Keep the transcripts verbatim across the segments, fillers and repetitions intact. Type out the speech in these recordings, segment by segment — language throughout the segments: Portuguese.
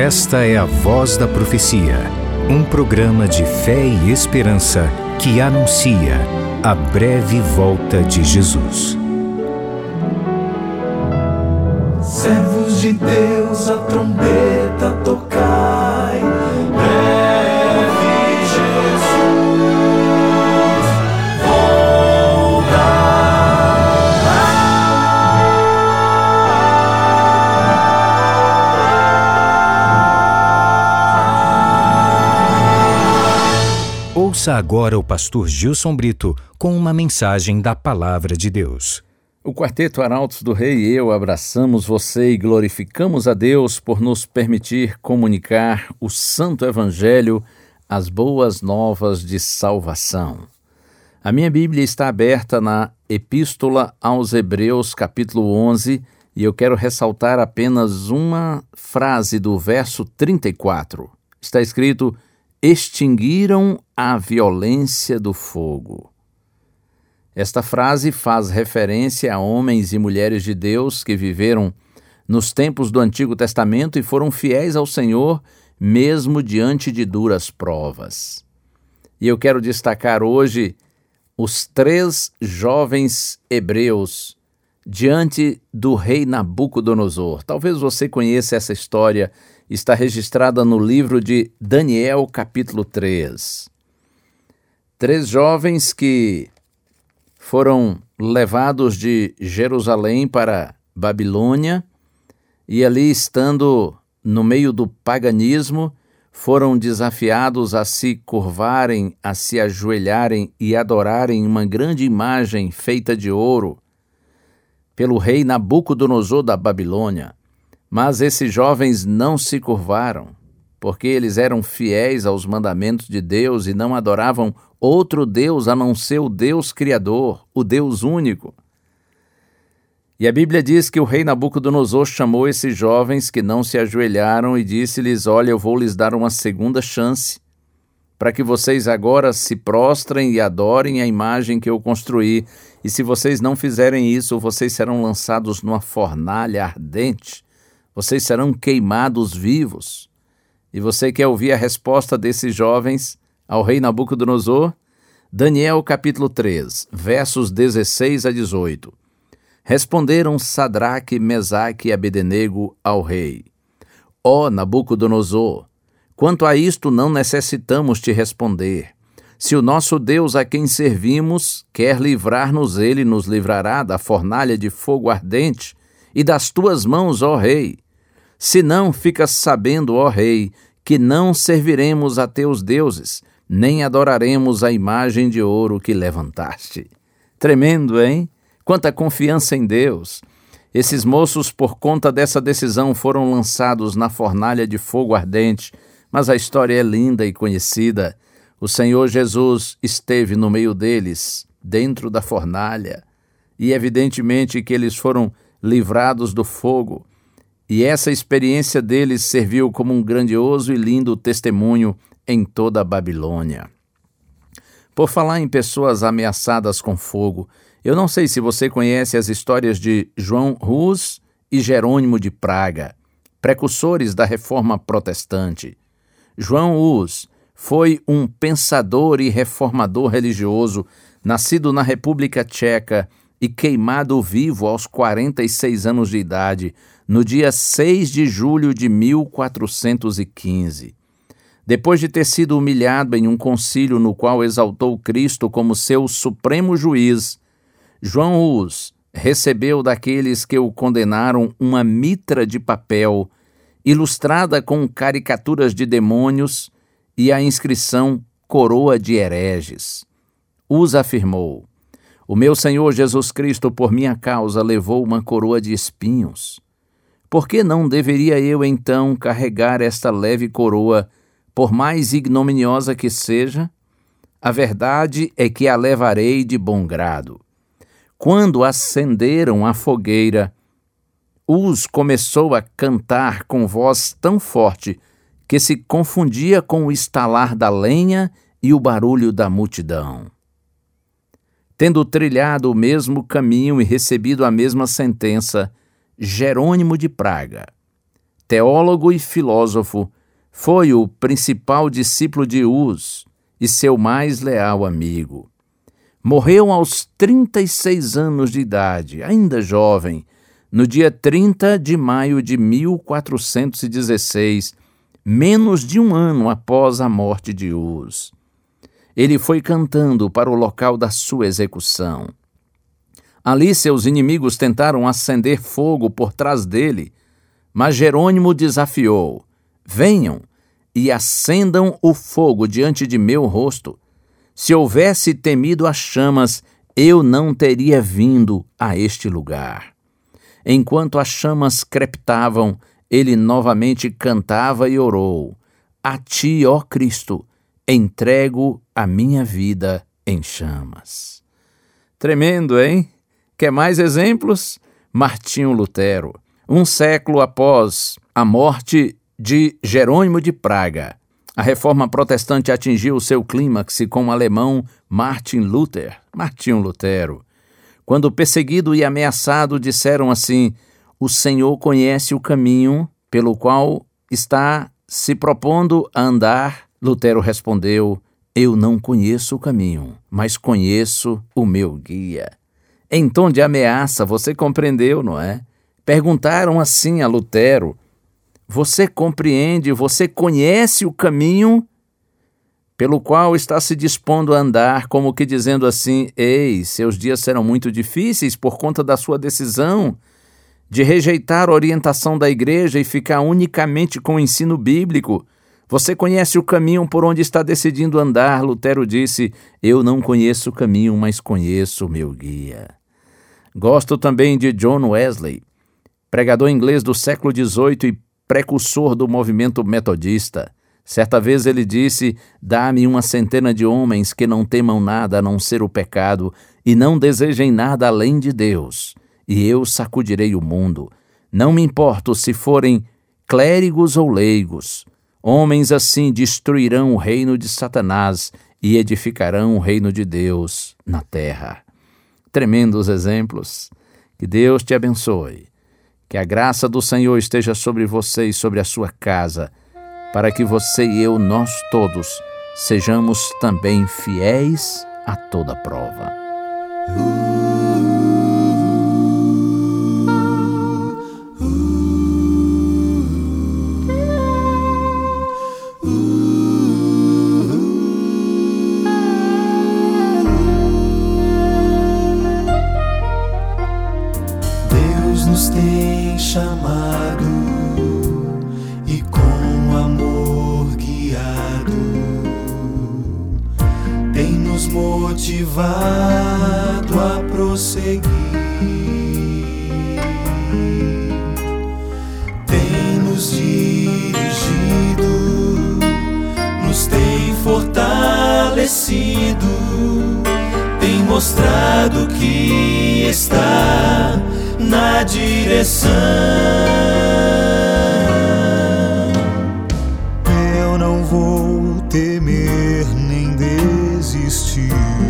Esta é a Voz da Profecia, um programa de fé e esperança que anuncia a breve volta de Jesus. Servos de Deus, a trombeta tocai, breve Jesus Ouça agora o pastor Gilson Brito com uma mensagem da Palavra de Deus. O Quarteto Arautos do Rei e eu abraçamos você e glorificamos a Deus por nos permitir comunicar o Santo Evangelho, as boas novas de salvação. A minha Bíblia está aberta na Epístola aos Hebreus, capítulo onze, e eu quero ressaltar apenas uma frase do verso trinta e quatro. Está escrito: extinguiram a violência do fogo. Esta frase faz referência a homens e mulheres de Deus que viveram nos tempos do Antigo Testamento e foram fiéis ao Senhor, mesmo diante de duras provas. E eu quero destacar hoje os três jovens hebreus diante do rei Nabucodonosor. Talvez você conheça essa história, está registrada no livro de Daniel, capítulo três. Três jovens que foram levados de Jerusalém para Babilônia e ali, estando no meio do paganismo, foram desafiados a se curvarem, a se ajoelharem e adorarem uma grande imagem feita de ouro pelo rei Nabucodonosor da Babilônia. Mas esses jovens não se curvaram, porque eles eram fiéis aos mandamentos de Deus e não adoravam outro Deus a não ser o Deus Criador, o Deus único. E a Bíblia diz que o rei Nabucodonosor chamou esses jovens que não se ajoelharam e disse-lhes: olha, eu vou lhes dar uma segunda chance para que vocês agora se prostrem e adorem a imagem que eu construí. E se vocês não fizerem isso, vocês serão lançados numa fornalha ardente. Vocês serão queimados vivos. E você quer ouvir a resposta desses jovens ao rei Nabucodonosor? Daniel capítulo três, versos dezesseis a dezoito. Responderam Sadraque, Mesaque e Abednego ao rei: ó Nabucodonosor, quanto a isto não necessitamos te responder. Se o nosso Deus a quem servimos quer livrar-nos, ele nos livrará da fornalha de fogo ardente e das tuas mãos, ó rei. Se não, ficas sabendo, ó rei, que não serviremos a teus deuses, nem adoraremos a imagem de ouro que levantaste. Tremendo, hein? Quanta confiança em Deus! Esses moços, por conta dessa decisão, foram lançados na fornalha de fogo ardente, mas a história é linda e conhecida. O Senhor Jesus esteve no meio deles, dentro da fornalha, e evidentemente que eles foram livrados do fogo, e essa experiência deles serviu como um grandioso e lindo testemunho em toda a Babilônia. Por falar em pessoas ameaçadas com fogo, eu não sei se você conhece as histórias de João Hus e Jerônimo de Praga, precursores da Reforma Protestante. João Hus foi um pensador e reformador religioso, nascido na República Tcheca e queimado vivo aos quarenta e seis anos de idade, no dia seis de julho de mil quatrocentos e quinze. Depois de ter sido humilhado em um concílio no qual exaltou Cristo como seu supremo juiz, João Hus recebeu daqueles que o condenaram uma mitra de papel, ilustrada com caricaturas de demônios e a inscrição Coroa de Hereges. Hus afirmou: o meu Senhor Jesus Cristo, por minha causa, levou uma coroa de espinhos. Por que não deveria eu, então, carregar esta leve coroa, por mais ignominiosa que seja? A verdade é que a levarei de bom grado. Quando acenderam a fogueira, Hus começou a cantar com voz tão forte que se confundia com o estalar da lenha e o barulho da multidão. Tendo trilhado o mesmo caminho e recebido a mesma sentença, Jerônimo de Praga teólogo e filósofo, foi o principal discípulo de Hus e seu mais leal amigo. Morreu aos trinta e seis anos de idade, ainda jovem, no dia trinta de maio de mil quatrocentos e dezesseis, menos de um ano após a morte de Hus. Ele foi cantando para o local da sua execução. Ali seus inimigos tentaram acender fogo por trás dele, mas Jerônimo desafiou: venham e acendam o fogo diante de meu rosto. Se houvesse temido as chamas, eu não teria vindo a este lugar. Enquanto as chamas crepitavam, ele novamente cantava e orou: a ti, ó Cristo, entrego a minha vida em chamas. Tremendo, hein? Quer mais exemplos? Martinho Lutero. Um século após a morte de Jerônimo de Praga, a reforma protestante atingiu o seu clímax com o alemão Martin Luther, Martinho Lutero. Quando perseguido e ameaçado, disseram assim: o Senhor conhece o caminho pelo qual está se propondo a andar. Lutero respondeu: eu não conheço o caminho, mas conheço o meu guia. Em tom de ameaça, você compreendeu, não é? Perguntaram assim a Lutero: você compreende, você conhece o caminho pelo qual está se dispondo a andar, como que dizendo assim: ei, seus dias serão muito difíceis por conta da sua decisão de rejeitar a orientação da igreja e ficar unicamente com o ensino bíblico. Você conhece o caminho por onde está decidindo andar? Lutero disse: eu não conheço o caminho, mas conheço o meu guia. Gosto também de John Wesley, pregador inglês do século dezoito e precursor do movimento metodista. Certa vez ele disse: dá-me uma centena de homens que não temam nada a não ser o pecado e não desejem nada além de Deus, e eu sacudirei o mundo. Não me importo se forem clérigos ou leigos. Homens assim destruirão o reino de Satanás e edificarão o reino de Deus na terra. Tremendos exemplos. Que Deus te abençoe. Que a graça do Senhor esteja sobre você e sobre a sua casa, para que você e eu, nós todos, sejamos também fiéis a toda prova. Deus nos tem chamado e com amor guiado, tem nos motivado a prosseguir, tem nos dirigido, nos tem fortalecido, tem mostrado que está na direção. Eu não vou temer nem desistir.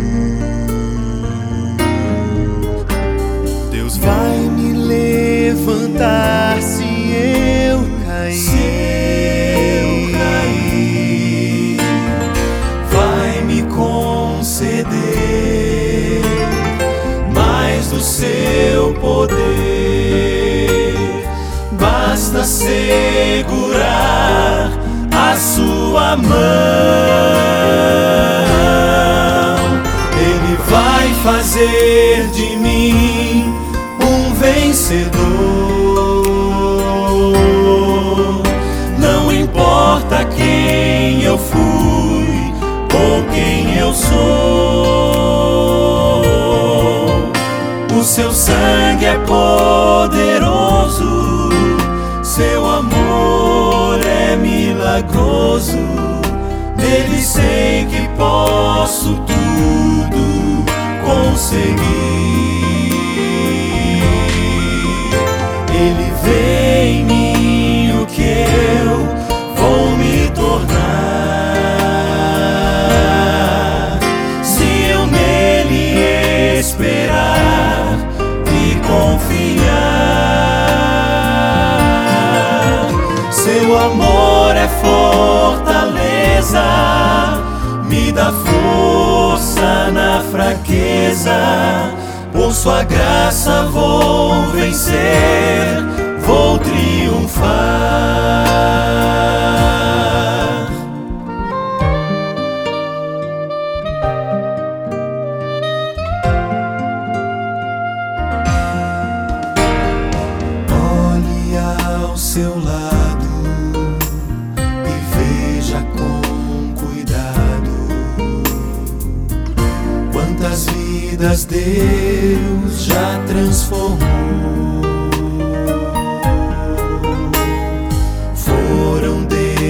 Deus vai me levantar se eu cair. Se eu cair, vai me conceder mais do seu poder. Basta segurar a sua mão. Ele vai fazer de mim um vencedor. Não importa quem eu fui ou quem eu sou, o seu sangue é poderoso, seu amor é milagroso. Nele sei que posso tudo conseguir. Ele vê em mim o que eu vou me tornar, se eu nele esperar e confiar. amor é fortaleza, me dá força na fraqueza. Por sua graça vou vencer, vou triunfar. Olhe ao seu lado e veja com cuidado quantas vidas Deus já transformou. Foram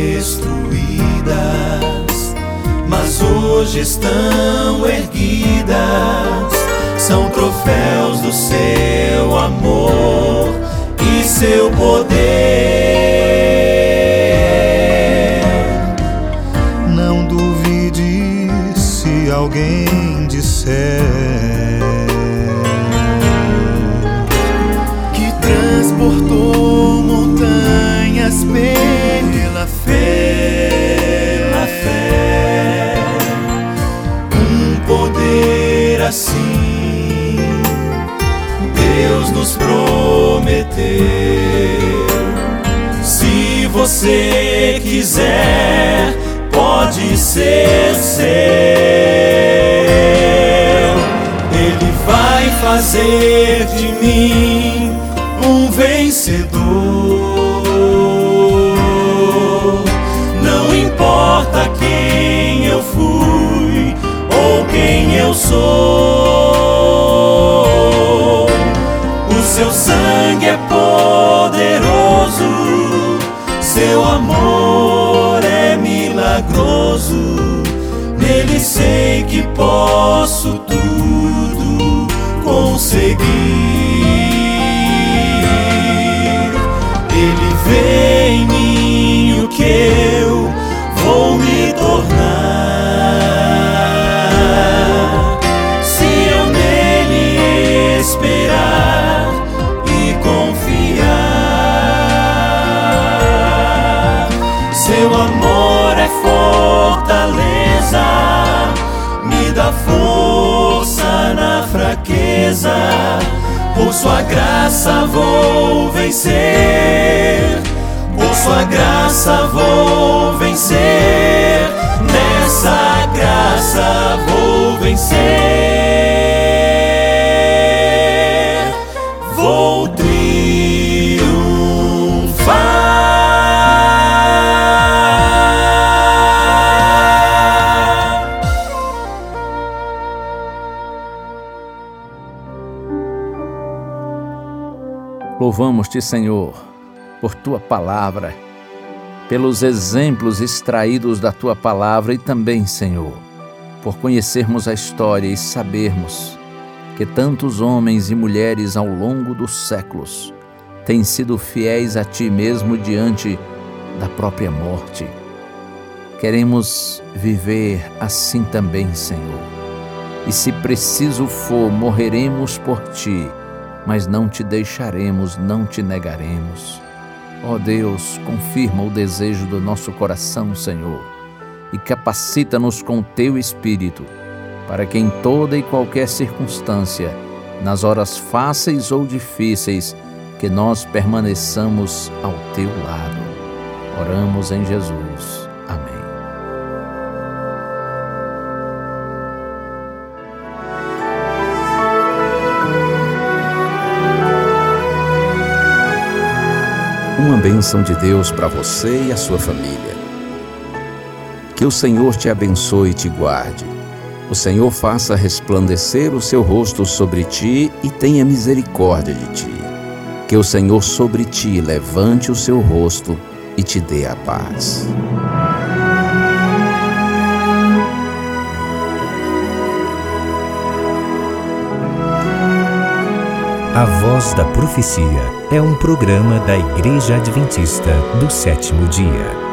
destruídas, mas hoje estão erguidas. São troféus do seu amor e seu poder. Não duvide se alguém disser que transportou montanhas pela fé, pela fé. Um poder assim Deus nos prometeu. Se você quiser, pode ser seu. Ele vai fazer de mim um vencedor. Não importa quem eu fui ou quem eu sou, o seu sangue é poderoso, seu amor é milagroso. Nele sei que posso tudo conseguir. Ele vê em mim o que eu vou me tornar, se eu nele esperar e confiar. Seu amor é fortaleza, me dá força na fraqueza. Por sua graça vou vencer, por sua graça vou vencer. Nessa graça vou vencer, vou triunfar. Louvamos-te, Senhor, por tua palavra, pelos exemplos extraídos da tua palavra e também, Senhor, por conhecermos a história e sabermos que tantos homens e mulheres ao longo dos séculos têm sido fiéis a ti mesmo diante da própria morte. Queremos viver assim também, Senhor. E se preciso for, morreremos por ti, mas não te deixaremos, não te negaremos. Ó Deus, confirma o desejo do nosso coração, Senhor, e capacita-nos com teu Espírito, para que em toda e qualquer circunstância, nas horas fáceis ou difíceis, que nós permaneçamos ao teu lado. Oramos em Jesus. Amém. Uma bênção de Deus para você e a sua família. Que o Senhor te abençoe e te guarde. O Senhor faça resplandecer o seu rosto sobre ti e tenha misericórdia de ti. Que o Senhor sobre ti levante o seu rosto e te dê a paz. A Voz da Profecia é um programa da Igreja Adventista do Sétimo Dia.